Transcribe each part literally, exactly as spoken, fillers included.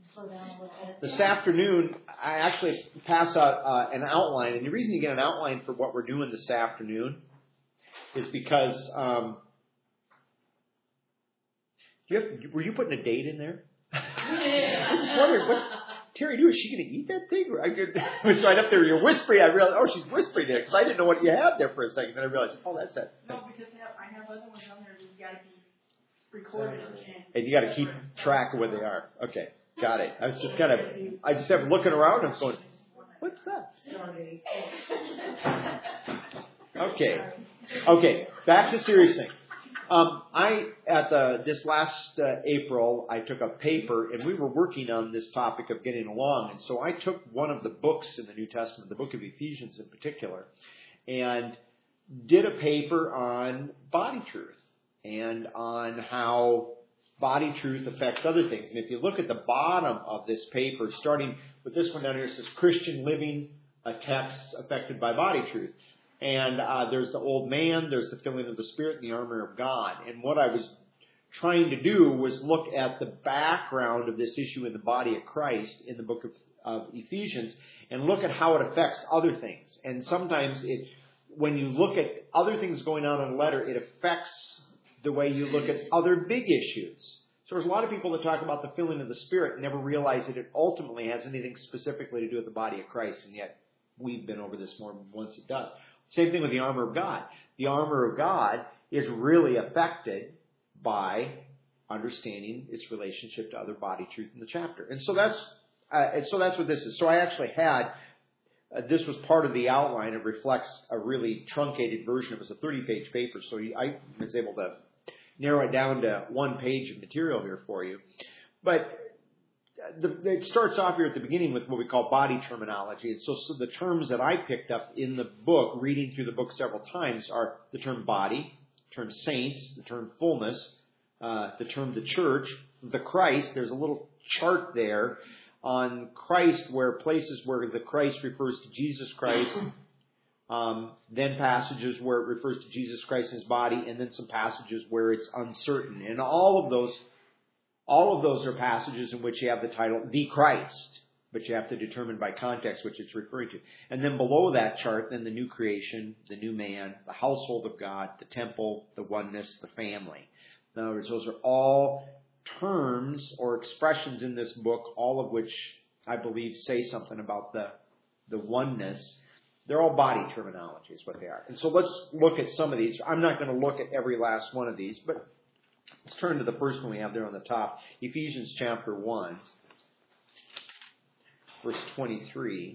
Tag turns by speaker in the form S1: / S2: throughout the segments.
S1: slow down a little bit.
S2: This afternoon, I actually pass out uh, an outline, and the reason you get an outline for what we're doing this afternoon is because um, do you have, were you putting a date in there? I was just wondering, what's Terry do? Is she going to eat that thing? I was right up there. You're whispering. I realized, oh, she's whispering it because I didn't know what you had there for a second. Then I realized, oh, that's it.
S3: No, because I have, I have other ones on there that you got to be recorded. And,
S2: and you got to keep track of where they are. Okay, got it. I was just kind of, I just kept looking around and I was going, what's that? Okay, okay. Back to serious things. Um, I at the this last uh, April, I took a paper, and we were working on this topic of getting along. And so I took one of the books in the New Testament, the book of Ephesians in particular, and did a paper on body truth and on how body truth affects other things. And if you look at the bottom of this paper, starting with this one down here, it says Christian living, a text affected by body truth. And uh, there's the old man, there's the filling of the Spirit, and the armor of God. And what I was trying to do was look at the background of this issue in the body of Christ in the book of, of Ephesians and look at how it affects other things. And sometimes it, when you look at other things going on in a letter, it affects the way you look at other big issues. So there's a lot of people that talk about the filling of the Spirit and never realize that it ultimately has anything specifically to do with the body of Christ, and yet we've been over this more than once it does. Same thing with the armor of God. The armor of God is really affected by understanding its relationship to other body truth in the chapter. And so that's uh, and so that's what this is. So I actually had, uh, this was part of the outline. It reflects a really truncated version. It was a thirty-page paper, so I was able to narrow it down to one page of material here for you. But The, it starts off here at the beginning with what we call body terminology. And so, so the terms that I picked up in the book, reading through the book several times, are the term body, the term saints, the term fullness, uh, the term the church, the Christ. There's a little chart there on Christ where places where the Christ refers to Jesus Christ, um, then passages where it refers to Jesus Christ and his body, and then some passages where it's uncertain. And all of those All of those are passages in which you have the title, The Christ, but you have to determine by context which it's referring to. And then below that chart, then the new creation, the new man, the household of God, the temple, the oneness, the family. In other words, those are all terms or expressions in this book, all of which I believe say something about the, the oneness. They're all body terminology is what they are. And so let's look at some of these. I'm not going to look at every last one of these, but let's turn to the first one we have there on the top, Ephesians chapter one, verse twenty-three.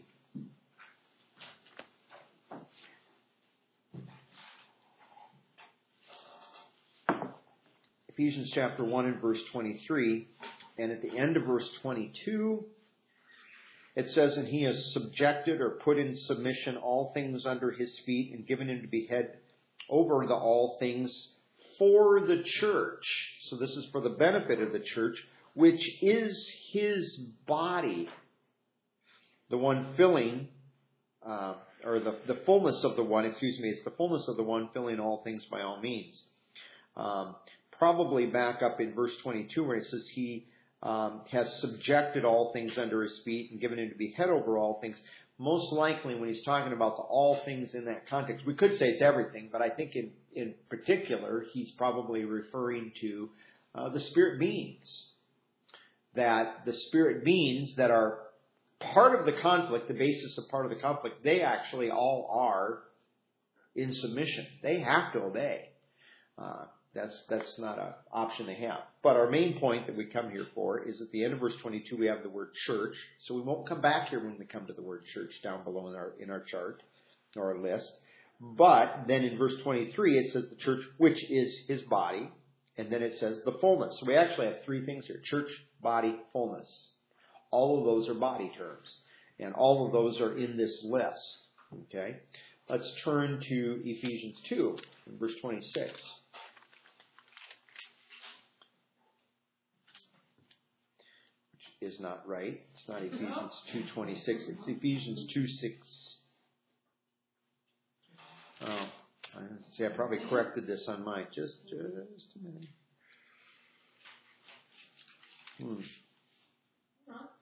S2: Ephesians chapter one and verse twenty-three, and at the end of verse twenty-two, it says, "And he has subjected or put in submission all things under his feet and given him to be head over the all things for the church." So this is for the benefit of the church, which is his body. The one filling, uh, or the, the fullness of the one, excuse me, it's the fullness of the one filling all things by all means. Um, probably back up in verse twenty-two where it says he um, has subjected all things under his feet and given him to be head over all things. Most likely when he's talking about the all things in that context, we could say it's everything, but I think in, in particular, he's probably referring to uh, the spirit beings. That the spirit beings that are part of the conflict, the basis of part of the conflict, they actually all are in submission. They have to obey. Uh, that's that's not an option they have. But our main point that we come here for is at the end of verse twenty-two, we have the word church. So we won't come back here when we come to the word church down below in our in our chart or our list. But then in verse twenty-three, it says the church, which is his body. And then it says the fullness. So we actually have three things here: church, body, fullness. All of those are body terms. And all of those are in this list. Okay? Let's turn to Ephesians two, in verse twenty-six. Which is not right. It's not Ephesians two twenty-six. It's Ephesians two six. Oh, see, I probably corrected this on mine. Just, just a minute. Hmm.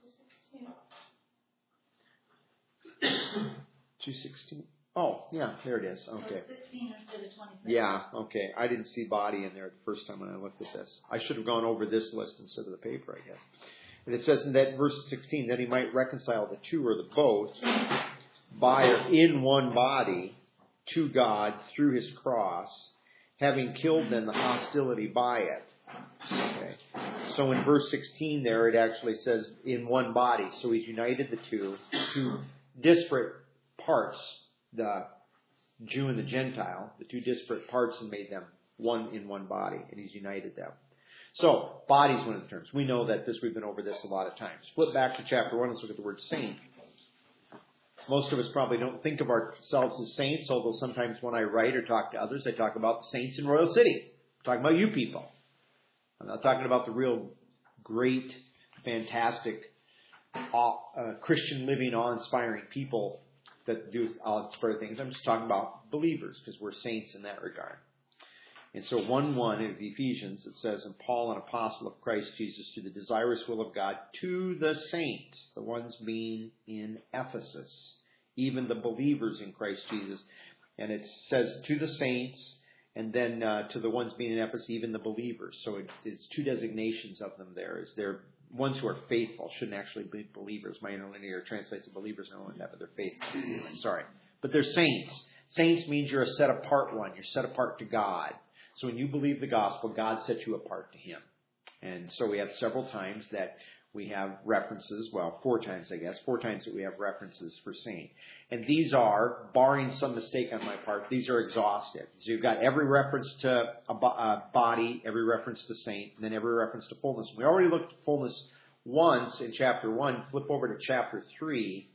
S2: two sixteen. Oh, yeah, there it is.
S3: So
S2: Okay.
S3: it's sixteen instead of twenty-six.
S2: Yeah, okay. I didn't see body in there the first time when I looked at this. I should have gone over this list instead of the paper, I guess. And it says in that verse sixteen that he might reconcile the two or the both by or in one body to God through his cross, having killed then the hostility by it. Okay. So in verse sixteen there it actually says in one body. So he's united the two, two disparate parts, the Jew and the Gentile, the two disparate parts, and made them one in one body, and he's united them. So, body is one of the terms. We know that this, we've been over this a lot of times. Flip back to chapter one, let's look at the word saint. Most of us probably don't think of ourselves as saints, although sometimes when I write or talk to others, I talk about the saints in Royal City. I'm talking about you people. I'm not talking about the real great, fantastic, uh, Christian living, awe-inspiring people that do awe-inspiring things. I'm just talking about believers, because we're saints in that regard. And so one one of Ephesians, it says, and Paul, an apostle of Christ Jesus, to the desirous will of God, to the saints, the ones being in Ephesus, even the believers in Christ Jesus. And it says to the saints, and then uh, to the ones being in Ephesus, even the believers. So it, it's two designations of them there. Is they're ones who are faithful, shouldn't actually be believers. My interlinear translates to believers, not only that, but they're faithful. Sorry. But they're saints. Saints means you're a set apart one. You're set apart to God. So when you believe the gospel, God sets you apart to him. And so we have several times that we have references, well, four times, I guess, four times that we have references for saint. And these are, barring some mistake on my part, these are exhaustive. So you've got every reference to a body, every reference to saint, and then every reference to fullness. We already looked at fullness once in chapter one. Flip over to chapter three.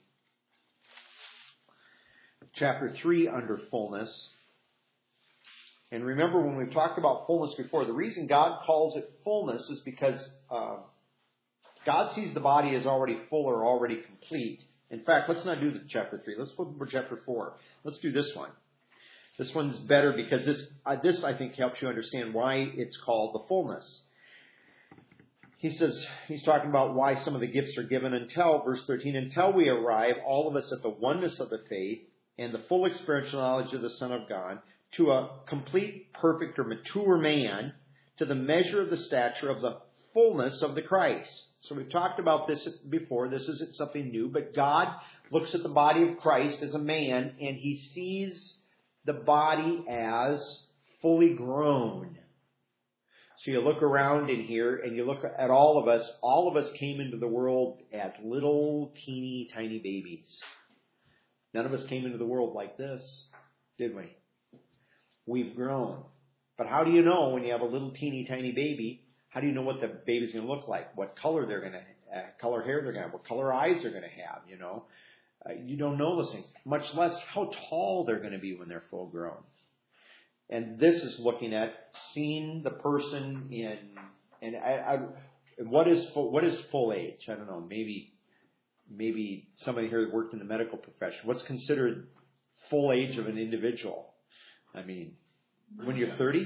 S2: Chapter three under fullness. And remember, when we've talked about fullness before, the reason God calls it fullness is because uh, God sees the body as already full or already complete. In fact, let's not do the chapter three. Let's flip over to chapter four. Let's do this one. This one's better because this, uh, this I think, helps you understand why it's called the fullness. He says, he's talking about why some of the gifts are given until, verse thirteen, until we arrive, all of us, at the oneness of the faith and the full experiential knowledge of the Son of God, to a complete, perfect, or mature man, to the measure of the stature of the fullness of the Christ. So we've talked about this before. This isn't something new, but God looks at the body of Christ as a man, and he sees the body as fully grown. So you look around in here, and you look at all of us. All of us came into the world as little, teeny, tiny babies. None of us came into the world like this, did we? We've grown. But how do you know when you have a little teeny tiny baby, how do you know what the baby's going to look like? What color they're going to uh, color hair they're going to have? What color eyes they're going to have, you know? Uh, you don't know those things. Much less how tall they're going to be when they're full grown. And this is looking at seeing the person in, and I, I, what is full, what is full age? I don't know. Maybe, maybe somebody here that worked in the medical profession. What's considered full age of an individual? I mean, when you're thirty?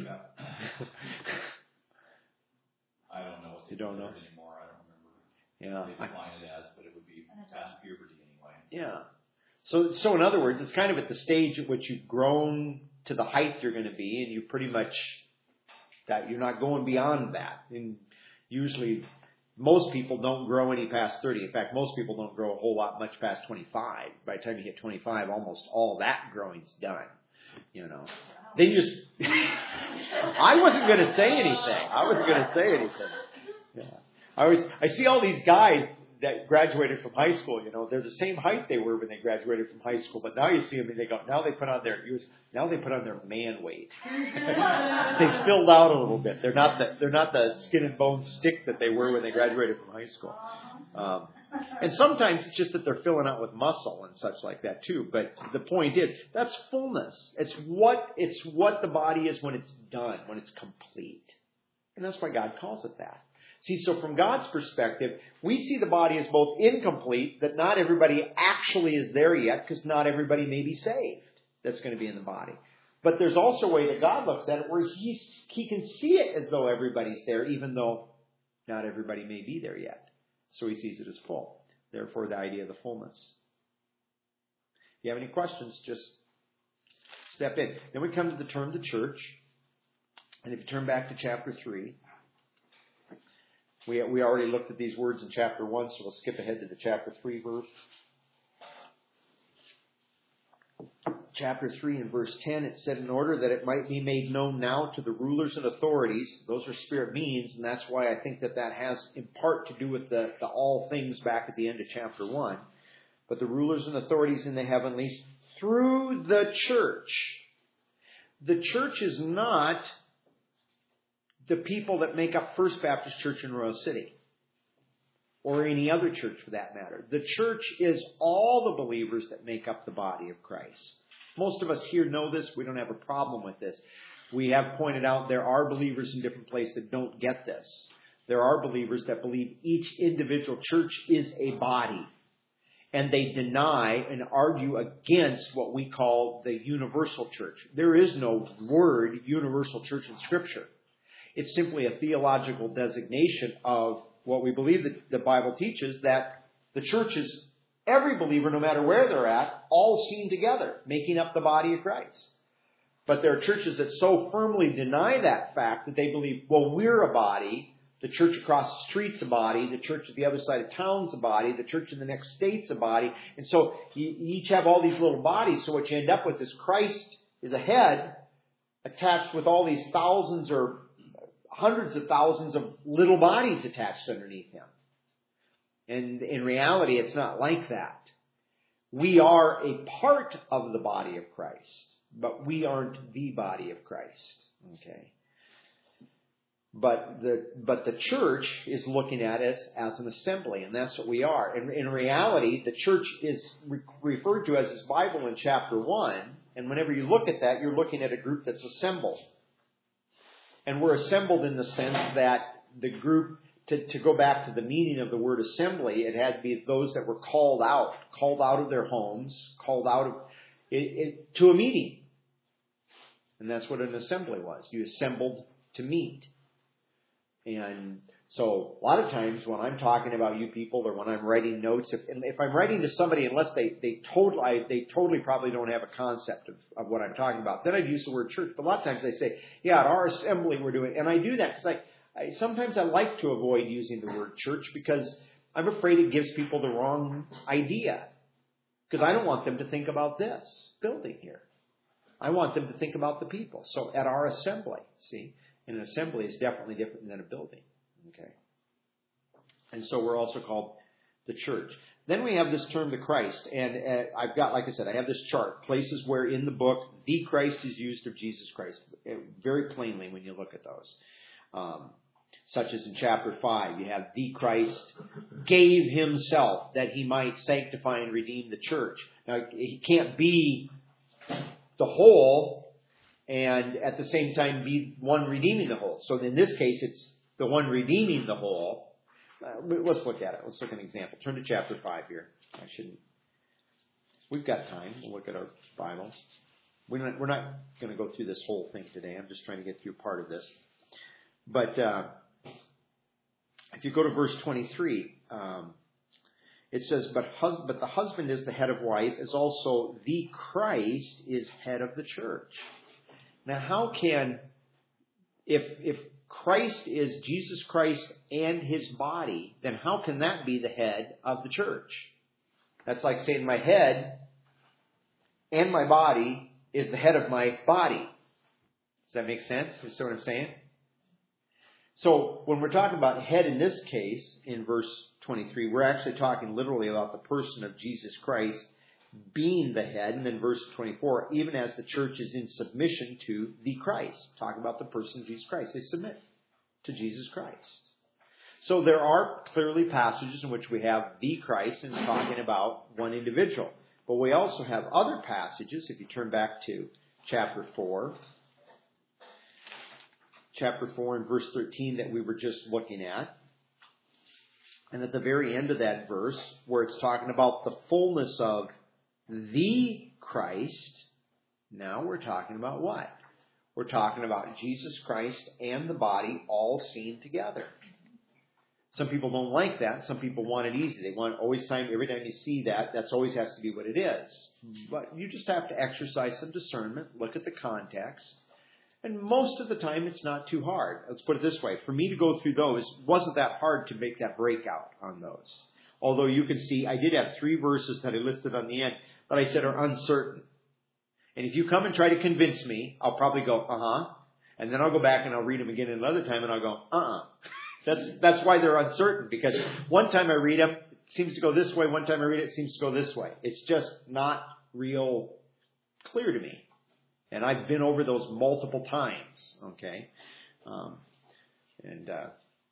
S1: I don't know.
S2: You don't know?
S1: Anymore. I don't
S2: Yeah.
S1: remember. They define it as, but it would be past puberty anyway.
S2: Yeah. So, so in other words, it's kind of at the stage at which you've grown to the height you're going to be, and you pretty much, that you're not going beyond that. And usually, most people don't grow any past thirty. In fact, most people don't grow a whole lot much past twenty-five. By the time you hit twenty-five, almost all that growing's done. You know, then you just, I wasn't going to say anything. I wasn't going to say anything. Yeah. I was, I see all these guys that graduated from high school, you know, they're the same height they were when they graduated from high school, but now you see them and they go, now they put on their, now they put on their man weight. They filled out a little bit. They're not the, they're not the skin and bone stick that they were when they graduated from high school. Um, and sometimes it's just that they're filling out with muscle and such like that too. But the point is, that's fullness. It's what, it's what the body is when it's done, when it's complete. And that's why God calls it that. See, so from God's perspective, we see the body as both incomplete, that not everybody actually is there yet, because not everybody may be saved that's going to be in the body. But there's also a way that God looks at it where he, he can see it as though everybody's there, even though not everybody may be there yet. So he sees it as full. Therefore, the idea of the fullness. you have any questions, just step in. Then we come to the term the church. And if you turn back to chapter three, we, we already looked at these words in chapter one, so we'll skip ahead to the chapter three verse. Chapter three and verse ten, it said, in order that it might be made known now to the rulers and authorities, those are spirit beings, and that's why I think that that has in part to do with the, the all things back at the end of chapter one. But the rulers and authorities in the heavenlies, through the church. The church is not the people that make up First Baptist Church in Royal City, or any other church for that matter. The church is all the believers that make up the body of Christ. Most of us here know this. We don't have a problem with this. We have pointed out there are believers in different places that don't get this. There are believers that believe each individual church is a body. And they deny and argue against what we call the universal church. There is no word universal church in Scripture. It's simply a theological designation of what we believe that the Bible teaches, that the church is every believer, no matter where they're at, all seen together, making up the body of Christ. But there are churches that so firmly deny that fact that they believe, well, we're a body, the church across the street's a body, the church at the other side of town's a body, the church in the next state's a body. And so you each have all these little bodies, so what you end up with is Christ is a head attached with all these thousands or hundreds of thousands of little bodies attached underneath him. And in reality, it's not like that. We are a part of the body of Christ, but we aren't the body of Christ. Okay. But the but the church is looking at us as an assembly, and that's what we are. And in reality, the church is re- referred to as his Bible in chapter one, and whenever you look at that, you're looking at a group that's assembled. And we're assembled in the sense that the group, to, to go back to the meaning of the word assembly, it had to be those that were called out, called out of their homes, called out of it, it, to a meeting. And that's what an assembly was. You assembled to meet. And so a lot of times when I'm talking about you people or when I'm writing notes, if, if I'm writing to somebody, unless they, they totally, they totally probably don't have a concept of, of what I'm talking about, then I'd use the word church. But a lot of times they say, yeah, at our assembly we're doing, and I do that because I, I, sometimes I like to avoid using the word church because I'm afraid it gives people the wrong idea. Because I don't want them to think about this building here. I want them to think about the people. So at our assembly, see? And an assembly is definitely different than a building. Okay. And so we're also called the church. Then we have this term, the Christ. And uh, I've got, like I said, I have this chart. Places where in the book, the Christ is used of Jesus Christ. Very plainly when you look at those. Um, such as in chapter five, you have the Christ gave himself that he might sanctify and redeem the church. Now, he can't be the whole and at the same time be one redeeming the whole. So in this case, it's the one redeeming the whole. Uh, let's look at it. Let's look at an example. Turn to chapter five here. I shouldn't. We've got time. We'll look at our Bibles. We're not, we're not going to go through this whole thing today. I'm just trying to get through part of this. But uh, if you go to verse twenty-three, um, it says, but, hus- but the husband is the head of wife, as also the Christ is head of the church. Now, how can, if if Christ is Jesus Christ and his body, then how can that be the head of the church? That's like saying my head and my body is the head of my body. Does that make sense? You see what I'm saying? So when we're talking about head in this case, in verse twenty-three, we're actually talking literally about the person of Jesus Christ being the head. And then verse twenty-four, even as the church is in submission to the Christ. Talk about the person of Jesus Christ. They submit to Jesus Christ. So there are clearly passages in which we have the Christ and talking about one individual. But we also have other passages, if you turn back to chapter four. Chapter four and verse thirteen that we were just looking at. And at the very end of that verse, where it's talking about the fullness of the Christ, now we're talking about what? We're talking about Jesus Christ and the body all seen together. Some people don't like that. Some people want it easy. They want always time, every time you see that, that's always has to be what it is. But you just have to exercise some discernment, look at the context. And most of the time, it's not too hard. Let's put it this way. For me to go through those, it wasn't that hard to make that breakout on those. Although you can see, I did have three verses that I listed on the end that I said are uncertain. And if you come and try to convince me, I'll probably go, uh-huh. And then I'll go back and I'll read them again another time and I'll go, uh-uh. That's that's why they're uncertain, because one time I read them, it seems to go this way. One time I read it, it seems to go this way. It's just not real clear to me. And I've been over those multiple times, okay? Um, and uh,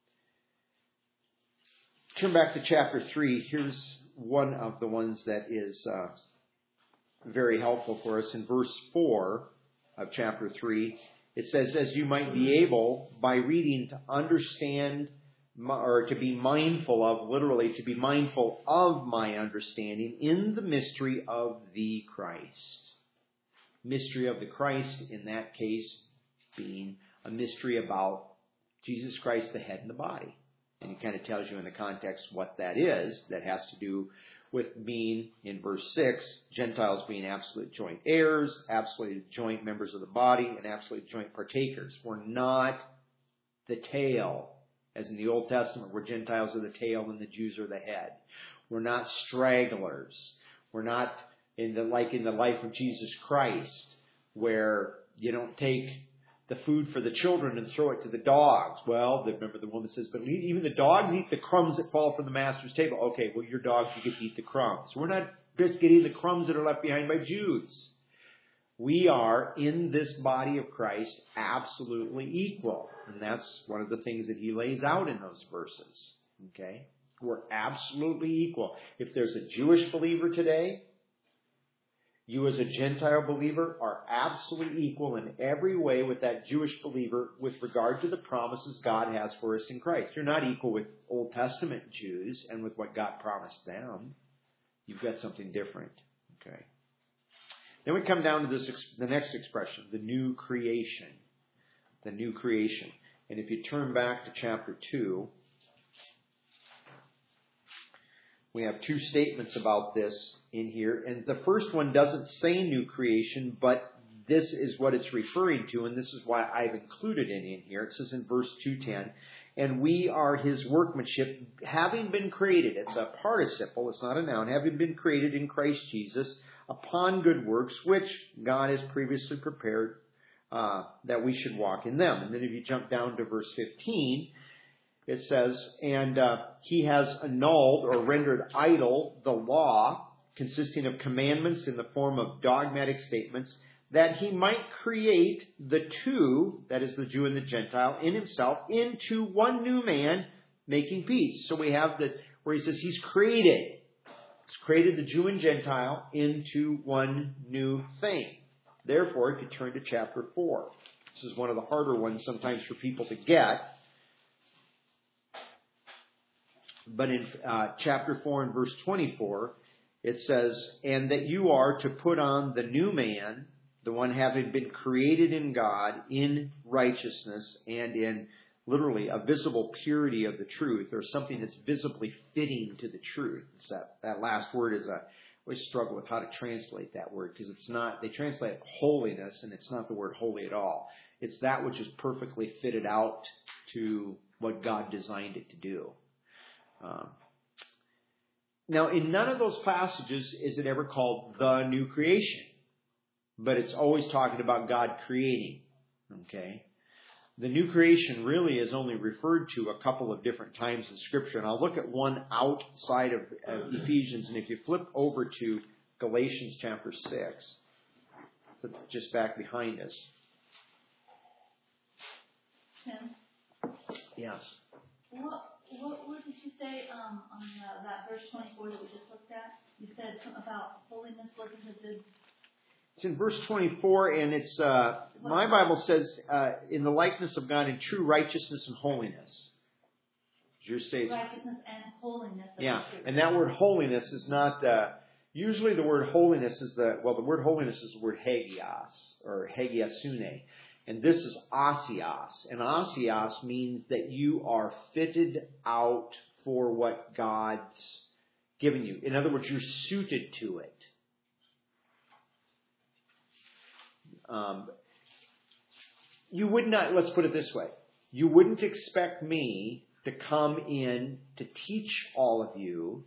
S2: turn back to chapter three. Here's one of the ones that is uh, very helpful for us. In verse four of chapter three, it says, as you might be able, by reading, to understand, or to be mindful of, literally, to be mindful of my understanding in the mystery of the Christ. Mystery of the Christ, in that case, being a mystery about Jesus Christ, the head and the body. And it kind of tells you in the context what that is. That has to do with being, in verse six, Gentiles being absolute joint heirs, absolute joint members of the body, and absolute joint partakers. We're not the tail, as in the Old Testament, where Gentiles are the tail and the Jews are the head. We're not stragglers. We're not in the like in the life of Jesus Christ, where you don't take the food for the children and throw it to the dogs. Well, remember the woman says, but even the dogs eat the crumbs that fall from the master's table. Okay, well, your dogs, you get to eat the crumbs. We're not just getting the crumbs that are left behind by Jews. We are, in this body of Christ, absolutely equal. And that's one of the things that he lays out in those verses. Okay? We're absolutely equal. If there's a Jewish believer today, you as a Gentile believer are absolutely equal in every way with that Jewish believer with regard to the promises God has for us in Christ. You're not equal with Old Testament Jews and with what God promised them. You've got something different. Okay. Then we come down to this, the next expression, the new creation. The new creation. And if you turn back to chapter two, we have two statements about this in here. And the first one doesn't say new creation, but this is what it's referring to, and this is why I've included it in here. It says in verse two ten, and we are his workmanship, having been created. It's a participle, it's not a noun. Having been created in Christ Jesus, upon good works, which God has previously prepared uh, that we should walk in them. And then if you jump down to verse fifteen, it says, and uh, he has annulled or rendered idle the law, consisting of commandments in the form of dogmatic statements, that he might create the two, that is the Jew and the Gentile, in himself, into one new man, making peace. So we have the where he says he's created. He's created the Jew and Gentile into one new thing. Therefore, if you turn to chapter four, this is one of the harder ones sometimes for people to get. But in uh, chapter four and verse twenty-four, it says, and that you are to put on the new man, the one having been created in God in righteousness and in literally a visible purity of the truth, or something that's visibly fitting to the truth. It's that, that last word is a, I always struggle with how to translate that word, because it's not, they translate holiness, and it's not the word holy at all. It's that which is perfectly fitted out to what God designed it to do. Um, now, in none of those passages is it ever called the new creation, but it's always talking about God creating. Okay, the new creation really is only referred to a couple of different times in Scripture, and I'll look at one outside of, of Ephesians. And if you flip over to Galatians chapter six, so it's just back behind us.
S3: Tim?
S2: Yes.
S3: What, what, what did you say um, on uh, that verse twenty-four that we just looked at? You said something about holiness wasn't a good...
S2: It's in verse twenty-four, and it's uh, my Bible says, uh, in the likeness of God in true righteousness and holiness. Did you say
S3: righteousness and holiness.
S2: Yeah, and that word holiness is not... Uh, usually the word holiness is the... Well, the word holiness is the word hagios, or hagiasune. And this is asios. And asios means that you are fitted out for what God's given you. In other words, you're suited to it. Um, you would not, let's put it this way. You wouldn't expect me to come in to teach all of you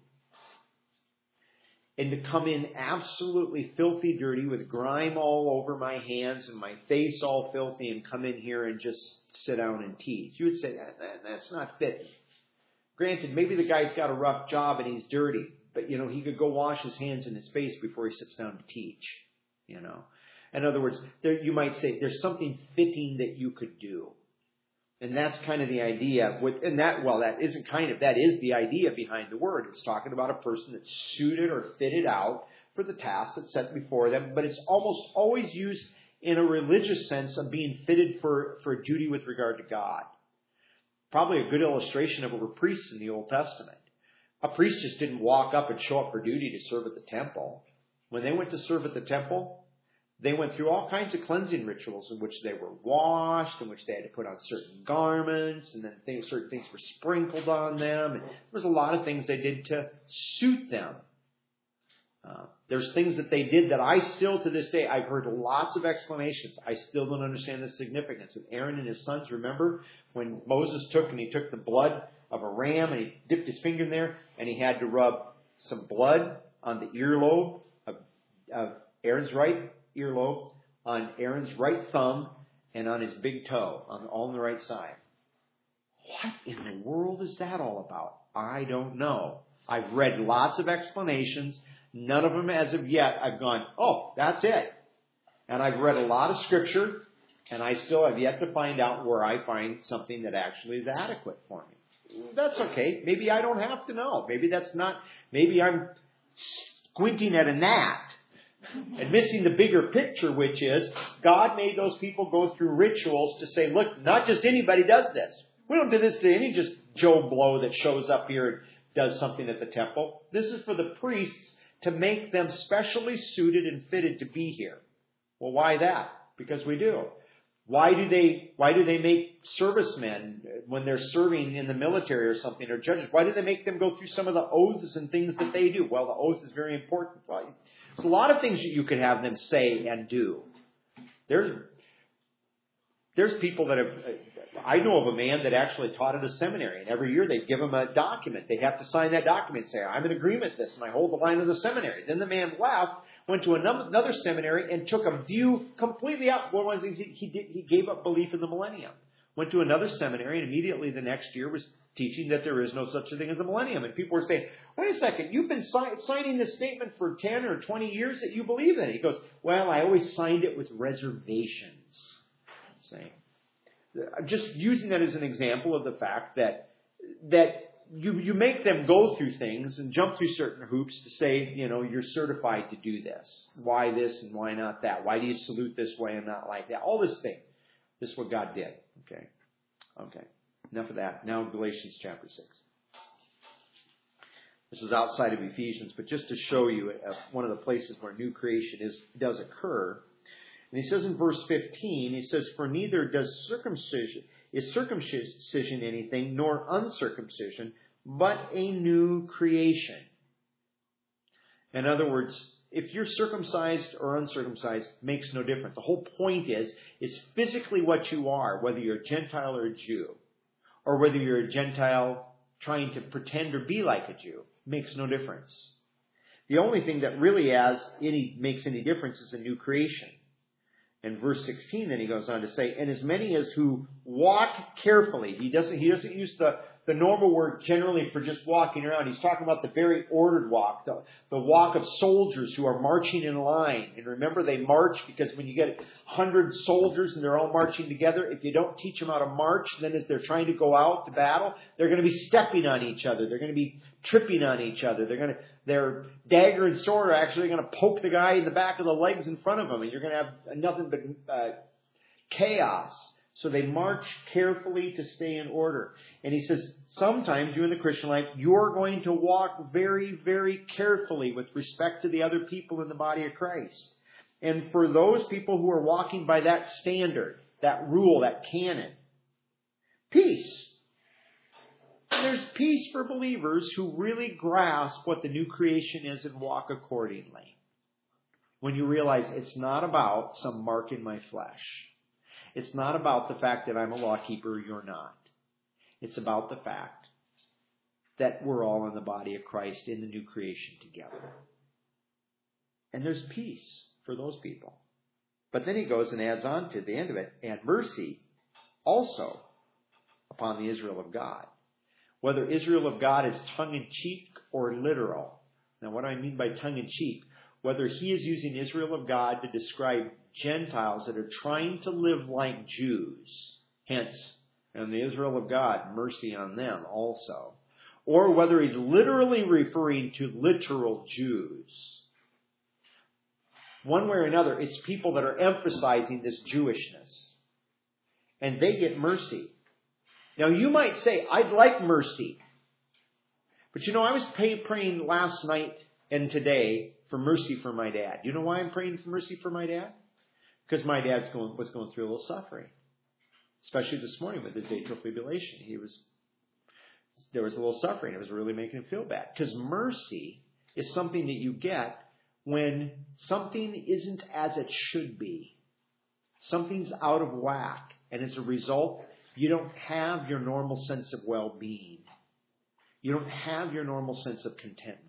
S2: and to come in absolutely filthy dirty with grime all over my hands and my face all filthy and come in here and just sit down and teach. You would say, that, that, that's not fit. Granted, maybe the guy's got a rough job and he's dirty, but, you know, he could go wash his hands and his face before he sits down to teach, you know. In other words, there, you might say there's something fitting that you could do. And that's kind of the idea. With, and that, well, that isn't kind of, that is the idea behind the word. It's talking about a person that's suited or fitted out for the task that's set before them. But it's almost always used in a religious sense of being fitted for, for a duty with regard to God. Probably a good illustration of it were priests in the Old Testament. A priest just didn't walk up and show up for duty to serve at the temple. When they went to serve at the temple, they went through all kinds of cleansing rituals in which they were washed, in which they had to put on certain garments, and then things, certain things were sprinkled on them. And there was a lot of things they did to suit them. Uh, there's things that they did that I still, to this day, I've heard lots of explanations. I still don't understand the significance. With Aaron and his sons, remember when Moses took and he took the blood of a ram and he dipped his finger in there and he had to rub some blood on the earlobe of, of Aaron's right earlobe, on Aaron's right thumb, and on his big toe, on all on the right side. What in the world is that all about? I don't know. I've read lots of explanations. None of them as of yet I've gone, oh, that's it. And I've read a lot of scripture, and I still have yet to find out where I find something that actually is adequate for me. That's okay. Maybe I don't have to know. Maybe that's not, maybe I'm squinting at a gnat and missing the bigger picture, which is God made those people go through rituals to say, look, not just anybody does this. We don't do this to any just Joe Blow that shows up here and does something at the temple. This is for the priests to make them specially suited and fitted to be here. Well, why that? Because we do. Why do they, why do they make servicemen when they're serving in the military or something, or judges? Why do they make them go through some of the oaths and things that they do? Well, the oath is very important. Well, there's a lot of things that you could have them say and do. There's, there's people that have, I know of a man that actually taught at a seminary, and every year they'd give him a document. They'd have to sign that document and say, I'm in agreement with this, and I hold the line of the seminary. Then the man left, went to another seminary, and took a view completely out. One of the things he, he did, he gave up belief in the millennium. Went to another seminary, and immediately the next year was teaching that there is no such a thing as a millennium. And people were saying, wait a second, you've been si- signing this statement for ten or twenty years that you believe in it. He goes, well, I always signed it with reservations. Saying, I'm just using that as an example of the fact that that you you make them go through things and jump through certain hoops to say, you know, you're certified to do this. Why this and why not that? Why do you salute this way and not like that? All this thing. This is what God did. Okay. Okay. Enough of that. Now Galatians chapter six. This is outside of Ephesians, but just to show you uh, one of the places where new creation is does occur. And he says in verse fifteen, he says, for neither does circumcision, is circumcision anything, nor uncircumcision, but a new creation. In other words, if you're circumcised or uncircumcised, makes no difference. The whole point is, is physically what you are, whether you're a Gentile or a Jew, or whether you're a Gentile trying to pretend or be like a Jew, makes no difference. The only thing that really has any makes any difference is a new creation. In verse sixteen, then he goes on to say, and as many as who walk carefully, he doesn't he doesn't use the, the normal word generally for just walking around. He's talking about the very ordered walk, the, the walk of soldiers who are marching in line. And remember, they march because when you get one hundred soldiers and they're all marching together, if you don't teach them how to march, then as they're trying to go out to battle, they're going to be stepping on each other. They're going to be tripping on each other. They're going to, their dagger and sword are actually going to poke the guy in the back of the legs in front of them, and you're going to have nothing but uh, chaos. So they march carefully to stay in order. And he says, sometimes you in the Christian life, you're going to walk very, very carefully with respect to the other people in the body of Christ. And for those people who are walking by that standard, that rule, that canon. Peace. There's peace for believers who really grasp what the new creation is and walk accordingly. When you realize it's not about some mark in my flesh. It's not about the fact that I'm a law keeper, you're not. It's about the fact that we're all in the body of Christ in the new creation together. And there's peace for those people. But then he goes and adds on to the end of it, and mercy also upon the Israel of God. Whether Israel of God is tongue-in-cheek or literal. Now what do I mean by tongue-in-cheek? Whether he is using Israel of God to describe Gentiles that are trying to live like Jews. Hence, and the Israel of God, mercy on them also. Or whether he's literally referring to literal Jews. One way or another, it's people that are emphasizing this Jewishness. And they get mercy. Now you might say, I'd like mercy. But you know, I was pay, praying last night and today for mercy for my dad. You know why I'm praying for mercy for my dad? Because my dad was going through a little suffering. Especially this morning with his atrial fibrillation. He was, there was a little suffering. It was really making him feel bad. Because mercy is something that you get when something isn't as it should be. Something's out of whack. And as a result, you don't have your normal sense of well-being. You don't have your normal sense of contentment.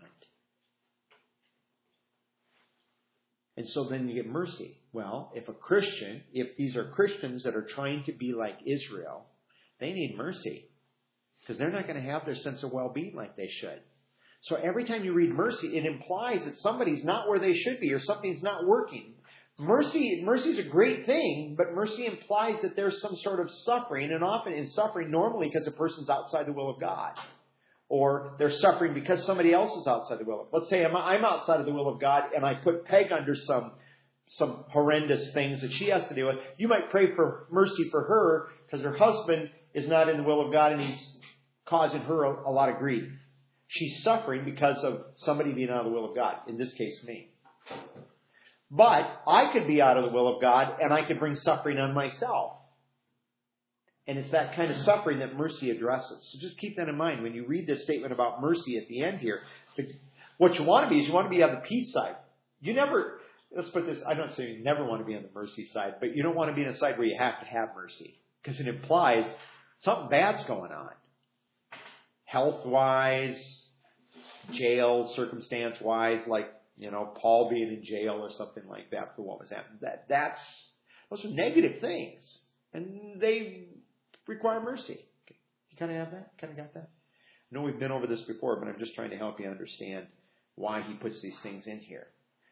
S2: And so then you get mercy. Well, if a Christian, if these are Christians that are trying to be like Israel, they need mercy. Because they're not going to have their sense of well-being like they should. So every time you read mercy, it implies that somebody's not where they should be or something's not working. Mercy, mercy is a great thing, but mercy implies that there's some sort of suffering, and often in suffering normally because a person's outside the will of God. Or they're suffering because somebody else is outside the will of God. Let's say I'm, I'm outside of the will of God and I put Peg under some, some horrendous things that she has to deal with. You might pray for mercy for her because her husband is not in the will of God and he's causing her a, a lot of grief. She's suffering because of somebody being out of the will of God. In this case, me. But I could be out of the will of God and I could bring suffering on myself. And it's that kind of suffering that mercy addresses. So just keep that in mind when you read this statement about mercy at the end here. The, what you want to be is you want to be on the peace side. You never, let's put this, I don't say you never want to be on the mercy side, but you don't want to be on a side where you have to have mercy. Because it implies something bad's going on. Health-wise, jail, circumstance-wise, like, you know, Paul being in jail or something like that for what was happening. That, that's, those are negative things. And they require mercy. You kind of have that? Kind of got that? I know we've been over this before, but I'm just trying to help you understand why he puts these things in here.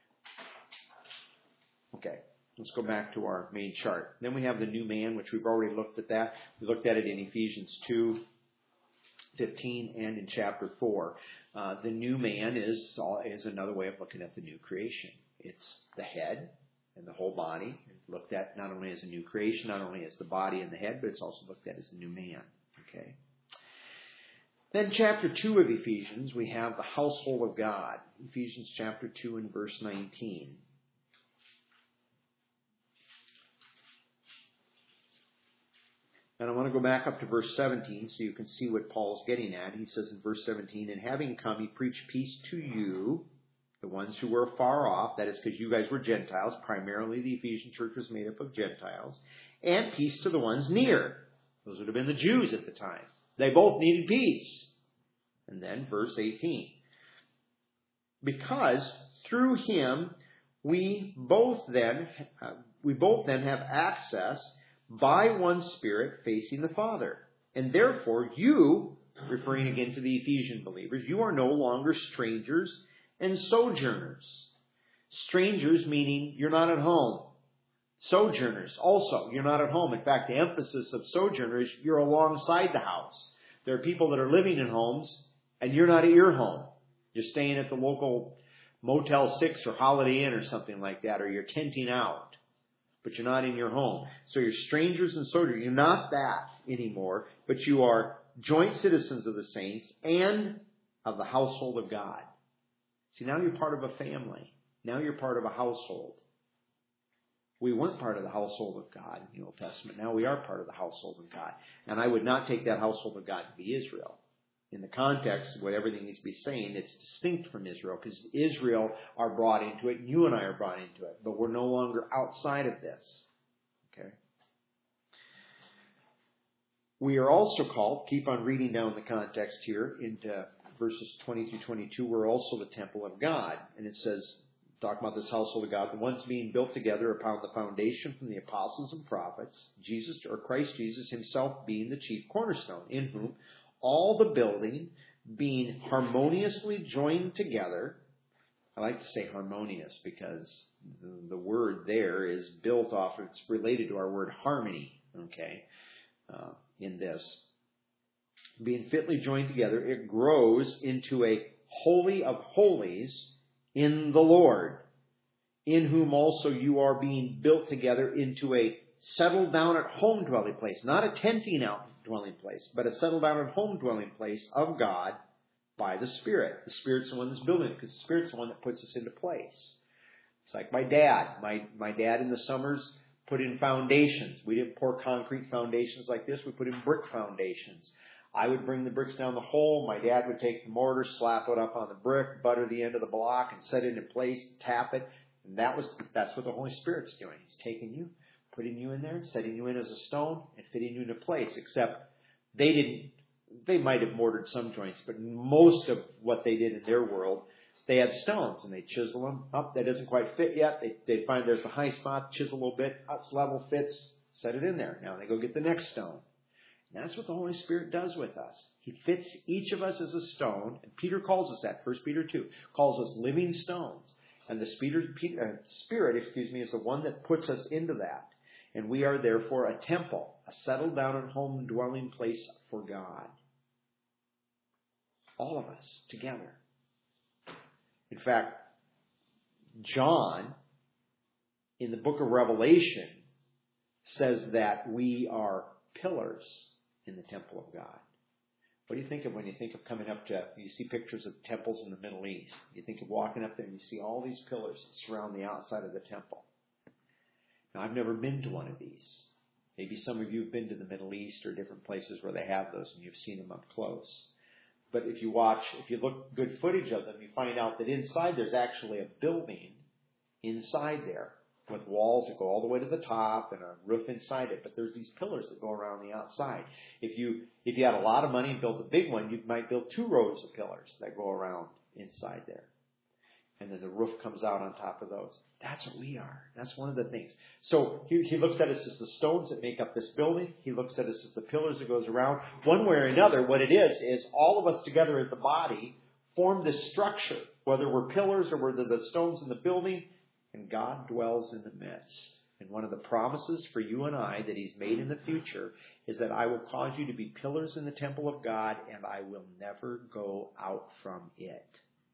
S2: Okay, let's go back to our main chart. Then we have the new man, which we've already looked at that. We looked at it in Ephesians two fifteen and in chapter four. Uh, the new man is, is another way of looking at the new creation. It's the head and the whole body. It's looked at not only as a new creation, not only as the body and the head, but it's also looked at as the new man. Okay. Then chapter two of Ephesians, we have the household of God. Ephesians chapter two and verse nineteen. And I want to go back up to verse seventeen so you can see what Paul's getting at. He says in verse seventeen, and having come, he preached peace to you, the ones who were far off. That is because you guys were Gentiles. Primarily the Ephesian church was made up of Gentiles. And peace to the ones near. Those would have been the Jews at the time. They both needed peace. And then verse eighteen. Because through him we both then uh, we both then have access by one Spirit facing the Father. And therefore you, referring again to the Ephesian believers, you are no longer strangers and sojourners. Strangers meaning you're not at home. Sojourners also, you're not at home. In fact, the emphasis of sojourners, you're alongside the house. There are people that are living in homes and you're not at your home. You're staying at the local Motel six or Holiday Inn or something like that, or you're tenting out. But you're not in your home. So you're strangers and sojourners. You're not that anymore, but you are joint citizens of the saints and of the household of God. See, now you're part of a family. Now you're part of a household. We weren't part of the household of God in the Old Testament. Now we are part of the household of God. And I would not take that household of God to be Israel. In the context of what everything needs to be saying, it's distinct from Israel, because Israel are brought into it, and you and I are brought into it. But we're no longer outside of this. Okay? We are also called, keep on reading down the context here, into verses twenty through twenty-two, we're also the temple of God. And it says, talk about this household of God, the ones being built together upon the foundation from the apostles and prophets, Jesus, or Christ Jesus himself being the chief cornerstone, in whom all the building being harmoniously joined together. I like to say harmonious because the word there is built off, it's related to our word harmony, okay, uh, in this. Being fitly joined together, it grows into a holy of holies in the Lord, in whom also you are being built together into a settled down at home dwelling place, not a tenting out dwelling place, but a settled down at home dwelling place of God by the Spirit. The Spirit's the one that's building it, because the Spirit's the one that puts us into place. It's like my dad. My, my dad in the summers put in foundations. We didn't pour concrete foundations like this. We put in brick foundations. I would bring the bricks down the hole. My dad would take the mortar, slap it up on the brick, butter the end of the block, and set it in place, tap it. And that was that's what the Holy Spirit's doing. He's taking you, putting you in there, setting you in as a stone, and fitting you into place. Except they didn't. They might have mortared some joints, but most of what they did in their world, they had stones, and they chisel them up. That doesn't quite fit yet. They they find there's a high spot, chisel a little bit, up level fits, set it in there. Now they go get the next stone. And that's what the Holy Spirit does with us. He fits each of us as a stone, and Peter calls us that. First Peter two calls us living stones. And the Spirit, excuse me, is the one that puts us into that. And we are therefore a temple, a settled down and home dwelling place for God. All of us together. In fact, John, in the book of Revelation, says that we are pillars in the temple of God. What do you think of when you think of coming up to, you see pictures of temples in the Middle East. You think of walking up there and you see all these pillars that surround the outside of the temple. Now, I've never been to one of these. Maybe some of you have been to the Middle East or different places where they have those and you've seen them up close. But if you watch, if you look good footage of them, you find out that inside there's actually a building inside there with walls that go all the way to the top and a roof inside it. But there's these pillars that go around the outside. If you if you had a lot of money and built a big one, you might build two rows of pillars that go around inside there. And then the roof comes out on top of those. That's what we are. That's one of the things. So he, he looks at us as the stones that make up this building. He looks at us as the pillars that goes around. One way or another, what it is, is all of us together as the body form this structure. Whether we're pillars or whether the stones in the building, and God dwells in the midst. And one of the promises for you and I that He's made in the future is that I will cause you to be pillars in the temple of God, and I will never go out from it.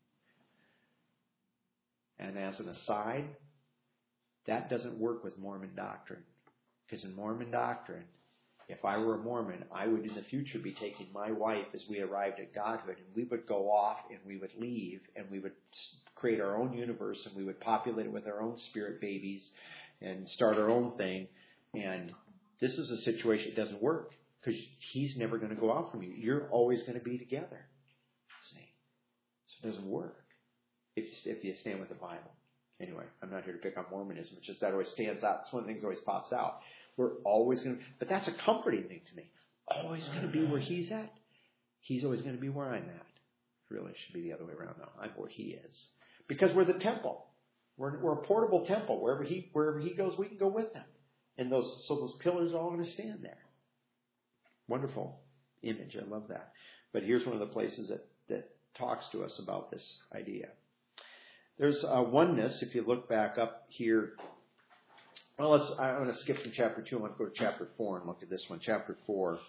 S2: And as an aside, that doesn't work with Mormon doctrine. Because in Mormon doctrine, if I were a Mormon, I would in the future be taking my wife as we arrived at godhood, and we would go off and we would leave and we would create our own universe and we would populate it with our own spirit babies and start our own thing. And this is a situation that doesn't work because he's never going to go out from you. You're always going to be together. See? So it doesn't work if you, if you stand with the Bible. Anyway, I'm not here to pick on Mormonism. It's just that always stands out. It's one of the things that always pops out. We're always going to, but that's a comforting thing to me. Always going to be where he's at. He's always going to be where I'm at. Really, it should be the other way around now. I'm where he is. Because we're the temple. We're, we're a portable temple. Wherever he wherever he goes, we can go with him. And those so those pillars are all going to stand there. Wonderful image. I love that. But here's one of the places that, that talks to us about this idea. There's a oneness, if you look back up here. Well, let's, I'm going to skip from chapter two. I'm going to go to chapter four and look at this one. Chapter four.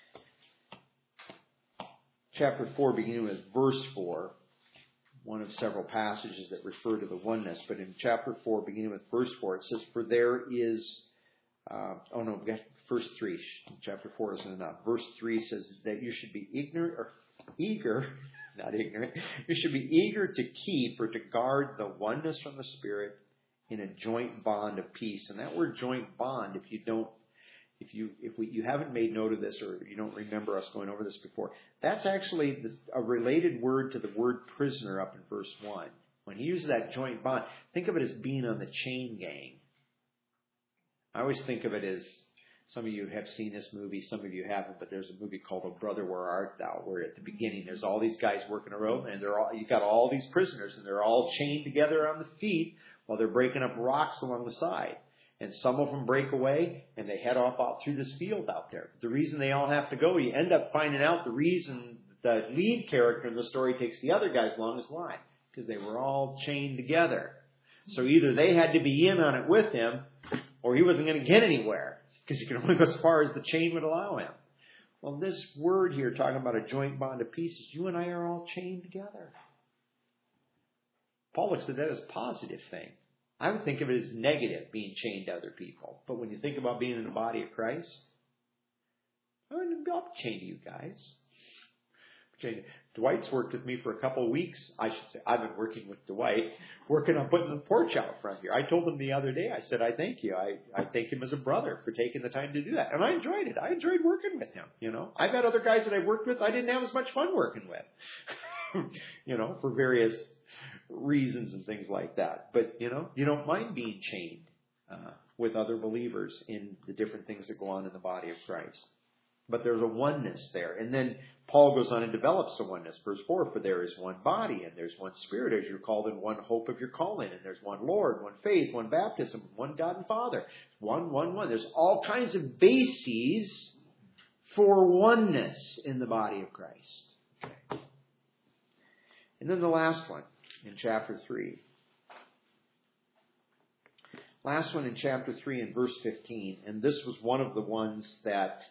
S2: Chapter four, beginning with verse four. One of several passages that refer to the oneness. But in chapter four, beginning with verse four, it says, For there is... Uh, oh, no, we got verse three. Chapter four isn't enough. Verse three says that you should be ignorant, or eager, not ignorant. You should be eager to keep or to guard the oneness from the Spirit in a joint bond of peace. And that word joint bond, if you don't, if you if we you haven't made note of this or you don't remember us going over this before, that's actually a related word to the word prisoner up in verse one. When he uses that joint bond, think of it as being on the chain gang. I always think of it as, some of you have seen this movie, some of you haven't, but there's a movie called Oh Brother, Where Art Thou? Where at the beginning there's all these guys working a road, and they're all, you've got all these prisoners, and they're all chained together on the feet while they're breaking up rocks along the side. And some of them break away, and they head off out through this field out there. The reason they all have to go, you end up finding out the reason the lead character in the story takes the other guys along is why. Because they were all chained together. So either they had to be in on it with him, or he wasn't going to get anywhere. Because he could only go as far as the chain would allow him. Well, this word here, talking about a joint bond of peace, is you and I are all chained together. Paul looks at that as a positive thing. I would think of it as negative, being chained to other people. But when you think about being in the body of Christ, I'm chained to you guys. Dwight's worked with me for a couple of weeks. I should say, I've been working with Dwight, working on putting the porch out front here. I told him the other day, I said, I thank you. I, I thank him as a brother for taking the time to do that. And I enjoyed it. I enjoyed working with him. You know, I've had other guys that I've worked with I didn't have as much fun working with, you know, for various reasons and things like that. But, you know, you don't mind being chained uh, with other believers in the different things that go on in the body of Christ. But there's a oneness there. And then Paul goes on and develops the oneness. Verse four, for there is one body, and there's one Spirit, as you're called, in one hope of your calling. And there's one Lord, one faith, one baptism, one God and Father. One, one, one. There's all kinds of bases for oneness in the body of Christ. Okay. And then the last one in chapter three. Last one in chapter three in verse fifteen. And this was one of the ones that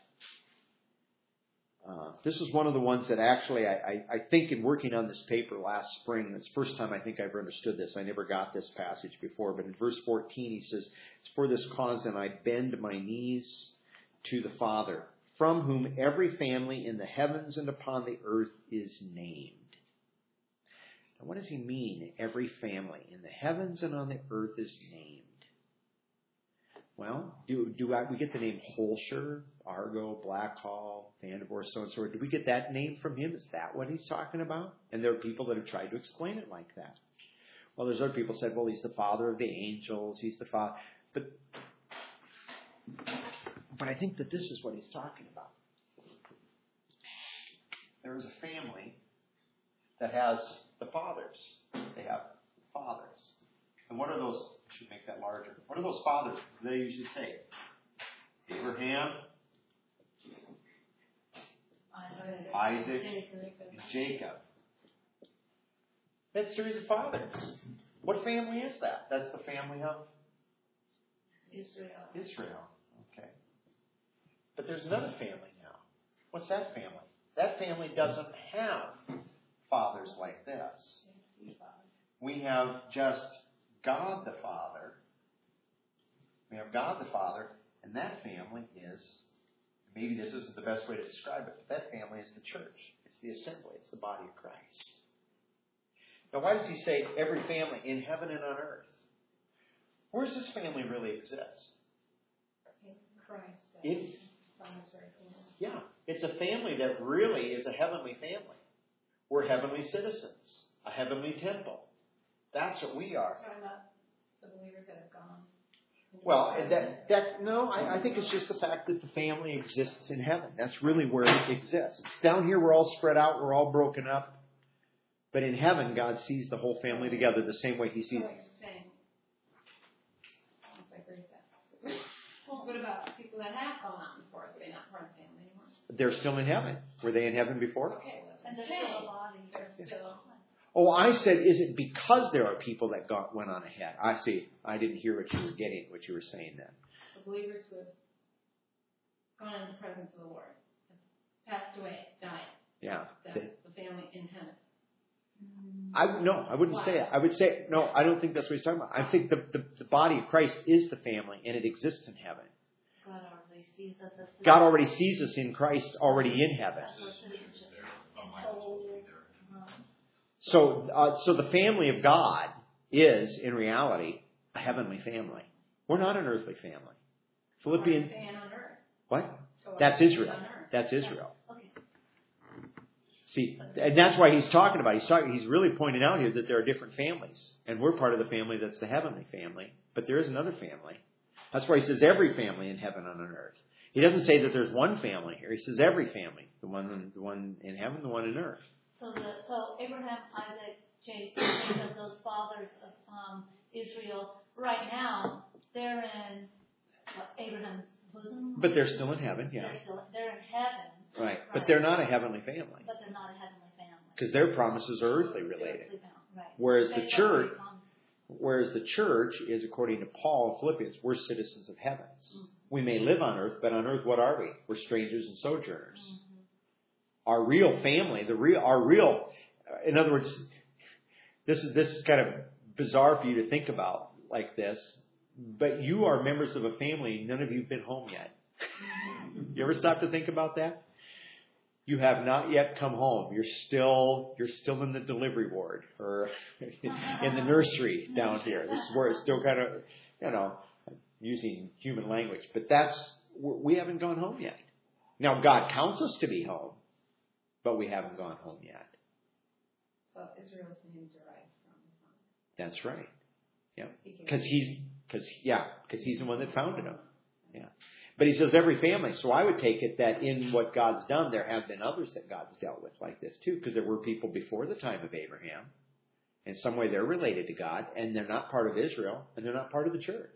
S2: Uh, this is one of the ones that actually I, I, I think in working on this paper last spring, it's the first time I think I've ever understood this. I never got this passage before, but in verse fourteen he says, it's for this cause that I bend my knees to the Father, from whom every family in the heavens and upon the earth is named. Now what does he mean, every family in the heavens and on the earth is named? Well, do do I, we get the name Holscher, Argo, Blackhall, Vandervoort, so and so? Do we get that name from him? Is that what he's talking about? And there are people that have tried to explain it like that. Well, there's other people who said, well, he's the father of the angels. He's the father. But, but I think that this is what he's talking about. There is a family that has the fathers. They have fathers. And what are those? I should make that larger. What are those fathers? What do they usually say? Abraham, Isaac, and Jacob. That's a series of fathers. What family is that? That's the family of
S3: Israel.
S2: Israel. Okay. But there's another family now. What's that family? That family doesn't have fathers like this. We have just God the Father. We have God the Father, and that family is, maybe this isn't the best way to describe it, but that family is the church. It's the assembly. It's the body of Christ. Now, why does he say every family in heaven and on earth? Where does this family really exist?
S4: In Christ.
S2: It, yeah, it's a family that really is a heavenly family. We're heavenly citizens, a heavenly temple. That's what we are.
S4: Talking about the believers that have gone.
S2: Well, that that no, I, I think it's just the fact that the family exists in heaven. That's really where it exists. It's down here, we're all spread out, we're all broken up. But in heaven, God sees the whole family together the same way He sees.
S4: What you're saying. I don't know if I agree with that. Well, what about people that have gone out before? Are they not part of the family anymore?
S2: They're still in heaven. Were they in heaven before?
S4: Okay, well,
S3: And
S4: they're
S3: there's still a
S4: still
S3: body.
S4: They're still.
S2: Oh, I said, is it because there are people that got went on ahead? I see. I didn't hear what you were getting, what you were saying then.
S4: The believers who have gone in the presence of the Lord, have passed away, died.
S2: Yeah.
S4: That's the family in heaven.
S2: I no, I wouldn't say it. I would say no. I don't think that's what he's talking about. I think the, the the body of Christ is the family, and it exists in heaven.
S3: God already sees us as the
S2: God already sees us in Christ, already in heaven.
S3: That's our citizenship. And so, um,
S2: So, uh, so the family of God is, in reality, a heavenly family. We're not an earthly family. Philippians.
S4: And on earth.
S2: What?
S4: So
S2: That's
S4: it's
S2: Israel.
S4: on earth.
S2: That's Israel.
S3: Okay.
S2: See, and that's why he's talking about. He's talking. He's really pointing out here that there are different families, and we're part of the family that's the heavenly family. But there is another family. That's why he says every family in heaven and on earth. He doesn't say that there's one family here. He says every family, the one, the one in heaven, the one in earth.
S3: So the so Abraham, Isaac, Jacob, of those fathers of um, Israel, right now they're in what, Abraham's bosom.
S2: But they're still in heaven, yeah.
S3: They're still they're in heaven.
S2: Right,
S3: right.
S2: but they're not a heavenly family
S3: But they're not a heavenly family.
S2: because their promises are earthly related.
S3: Earthly family, right.
S2: Whereas
S3: They
S2: the
S3: don't
S2: church,
S3: become-
S2: whereas the church is, according to Paul in Philippians, we're citizens of heavens.
S3: Mm-hmm.
S2: We may live on earth, but on earth, what are we? We're strangers and sojourners.
S3: Mm-hmm.
S2: Our real family, the real, our real, in other words, this is this is kind of bizarre for you to think about like this, but you are members of a family. None of you've been home yet. You ever stop to think about that? You have not yet come home. You're still you're still in the delivery ward or in the nursery down here. This is where it's still kind of, you know, using human language. But that's, we haven't gone home yet. Now, God counts us to be home, but we haven't gone home yet.
S4: So Israel's name is derived from the Father.
S2: That's right. Yeah.
S4: He gave
S2: Because he's, because, yeah, because he's the one that founded them. Yeah. But he says every family. So I would take it that in what God's done, there have been others that God's dealt with like this too. Because there were people before the time of Abraham. In some way they're related to God. And they're not part of Israel. And they're not part of the church.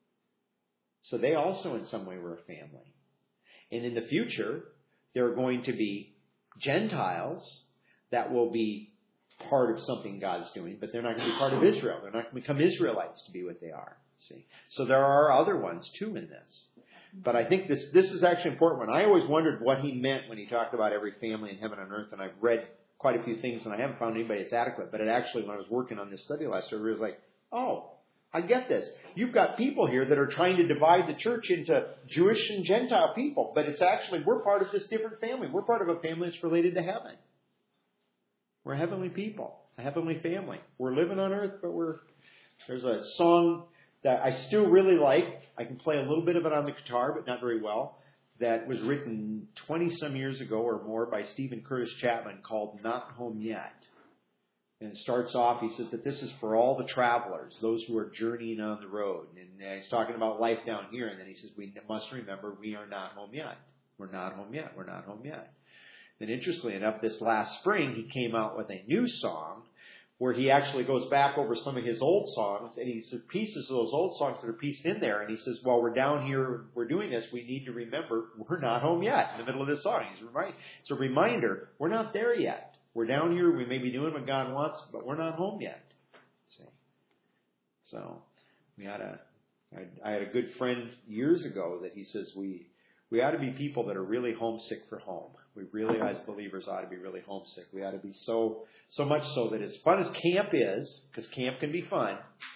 S2: So they also in some way were a family. And in the future, there are going to be Gentiles that will be part of something God's doing. But they're not going to be part of Israel. They're not going to become Israelites to be what they are. See? So there are other ones too in this. But I think this this is actually important one. I always wondered what he meant when he talked about every family in heaven and earth, and I've read quite a few things, and I haven't found anybody that's adequate. But it actually, when I was working on this study last year, I was like, oh, I get this. You've got people here that are trying to divide the church into Jewish and Gentile people, but it's actually, we're part of this different family. We're part of a family that's related to heaven. We're heavenly people, a heavenly family. We're living on earth, but we're, there's a song that I still really like. I can play a little bit of it on the guitar, but not very well. That was written twenty-some years ago or more by Stephen Curtis Chapman called Not Home Yet. And it starts off, he says that this is for all the travelers, those who are journeying on the road. And he's talking about life down here. And then he says, we must remember we are not home yet. We're not home yet. We're not home yet. Then interestingly enough, this last spring, he came out with a new song where he actually goes back over some of his old songs, and he says pieces of those old songs that are pieced in there, and he says, while we're down here, we're doing this, we need to remember we're not home yet in the middle of this song. He's remind, it's a reminder, we're not there yet. We're down here, we may be doing what God wants, but we're not home yet. See? So, we had a, I, I had a good friend years ago that he says we, we ought to be people that are really homesick for home. We really, as believers, ought to be really homesick. We ought to be so, so much so that as fun as camp is, because camp can be fun,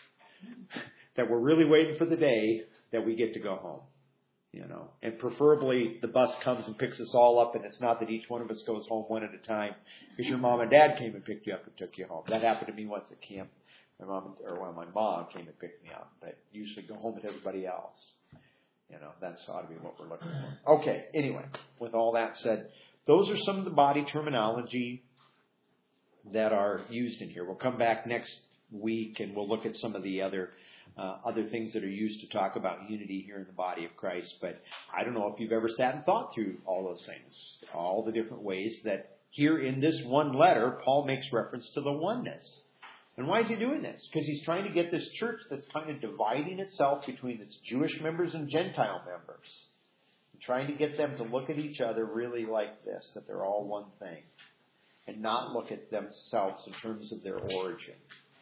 S2: that we're really waiting for the day that we get to go home. You know, and preferably the bus comes and picks us all up, and it's not that each one of us goes home one at a time because your mom and dad came and picked you up and took you home. That happened to me once at camp. My mom, or when my mom came and picked me up, but usually go home with everybody else. You know, that's ought to be what we're looking for. Okay, anyway, with all that said, those are some of the body terminology that are used in here. We'll come back next week and we'll look at some of the other uh, other things that are used to talk about unity here in the body of Christ. But I don't know if you've ever sat and thought through all those things, all the different ways that here in this one letter, Paul makes reference to the oneness. And why is he doing this? Because he's trying to get this church that's kind of dividing itself between its Jewish members and Gentile members. And trying to get them to look at each other really like this, that they're all one thing. And not look at themselves in terms of their origin.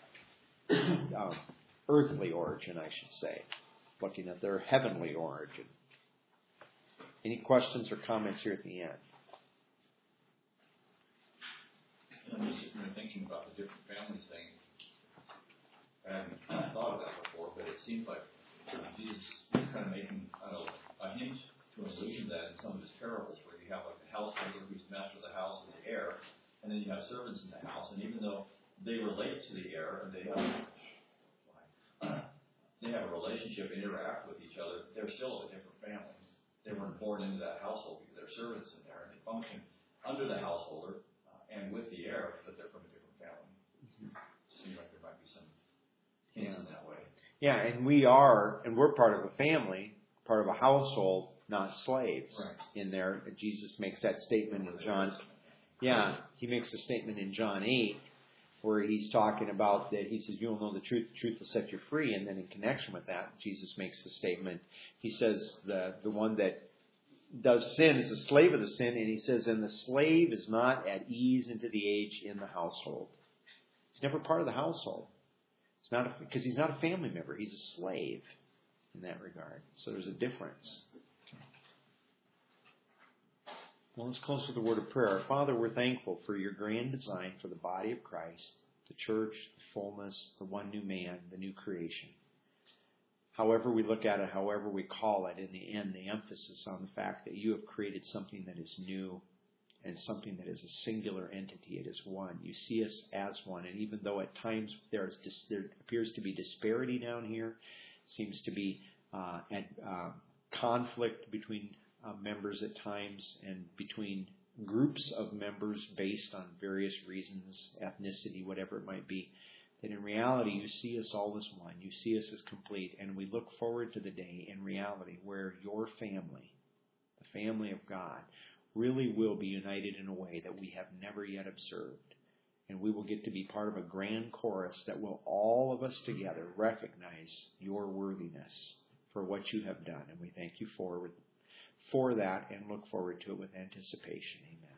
S2: um, earthly origin, I should say. Looking at their heavenly origin. Any questions or comments here at the end?
S1: I'm just sitting there thinking about the different families thing. I hadn't thought of that before, but it seems like Jesus is kind of making I don't know, a hint to an allusion to that in some of his parables, where you have like the householder who's master of the house and the heir, and then you have servants in the house, and even though they relate to the heir and they have they have a relationship, interact with each other, they're still a different family. They weren't born into that household because they're servants in there, and they function under the householder uh, and with the heir, but they're from a different family. Mm-hmm. Seems like there might be some hints in that way.
S2: Yeah, and we are, and we're part of a family, part of a household, not slaves.
S1: Right.
S2: In there, Jesus makes that statement in John. Yeah, he makes a statement in John eight where he's talking about that. He says, "You will know the truth; the truth will set you free." And then, in connection with that, Jesus makes the statement. He says, "the the one that does sin is a slave of the sin," and he says, "And the slave is not at ease into the age in the household." He's never part of the household. It's not because he's not a family member. He's a slave in that regard. So there's a difference. Well, let's close with a word of prayer. Father, we're thankful for your grand design for the body of Christ, the church, the fullness, the one new man, the new creation. However we look at it, however we call it, in the end, the emphasis on the fact that you have created something that is new and something that is a singular entity. It is one. You see us as one. And even though at times there, is dis- there appears to be disparity down here, seems to be uh, and, uh, conflict between Uh, members at times and between groups of members based on various reasons, ethnicity, whatever it might be, that in reality you see us all as one. You see us as complete, and we look forward to the day in reality where your family, the family of God, really will be united in a way that we have never yet observed. And we will get to be part of a grand chorus that will all of us together recognize your worthiness for what you have done. And we thank you for for that and look forward to it with anticipation. Amen.